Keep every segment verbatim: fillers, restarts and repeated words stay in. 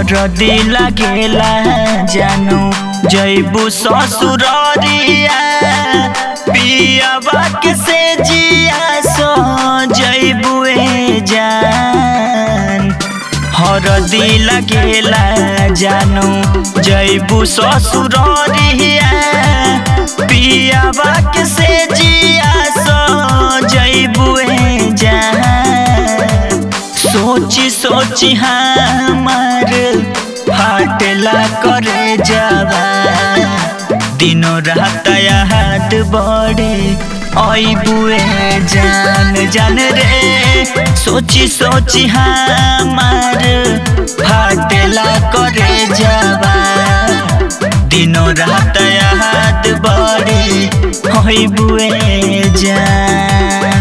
हरदी लागेला जानू जैबू ससुररिया पियावा के से जिया सो जैबुए जान। हरदी लागेला जानू जैबू ससुररिया पियावा के से जिया सो जैबुए जान। सोची सोची हमार फाटला करे जावा दिनों रात याद बड़े आईबुए जान जान रे। सोची सोची हमार फाटला करे जावा दिनों रात याद बड़े आईबुए जान।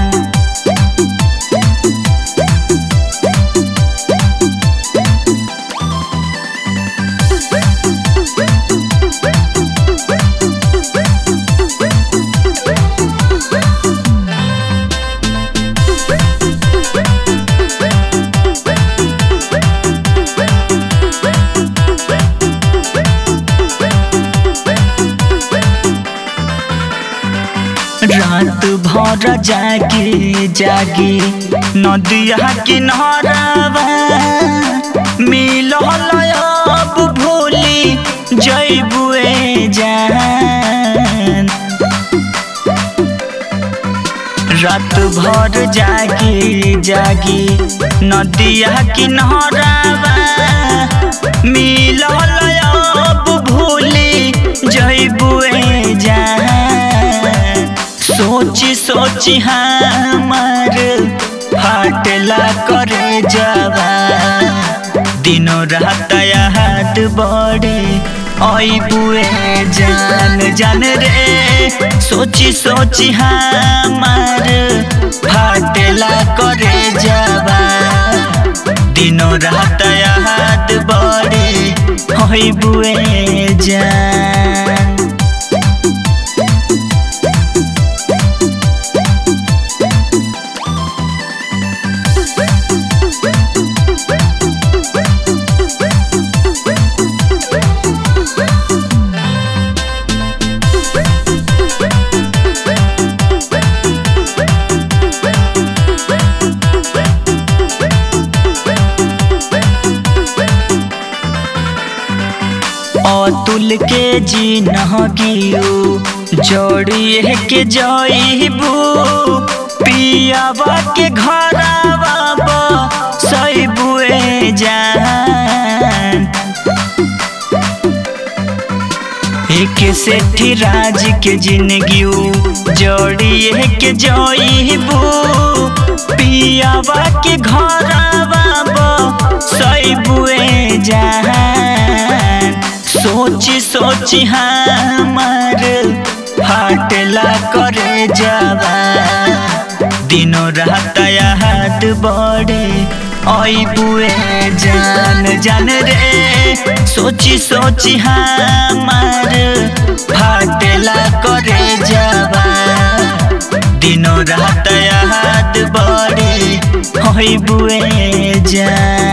रात भर जागी जागी नदिया किनारवा मिलल अब भूली जैबुए जान। रात भर जागी जागी नदिया किनारवा मिलल अब भूली जैबुए जान। सोची सोची हमार फाटला करे जावा दिनों रात याद बड़े आईबुए जान जान रे। सोची सोची हमार फाटला करे जावा दिनों रात याद बड़े आईबुए जान। अतुल के जी नहगियो जोड़िए के जइबू पियावा के घरवा सैबुए जान। एक सेठी राज के जिंदगियो जोड़िए के जइबू पियावा के घरवा सैबुए जान। सोची सोची हमार फाटला करे जावा दिनों रात याद बड़े आईबुए जान जान रे। सोची सोची हमार फाटला करे जावा दिनों रात याद बड़े आईबुए जान।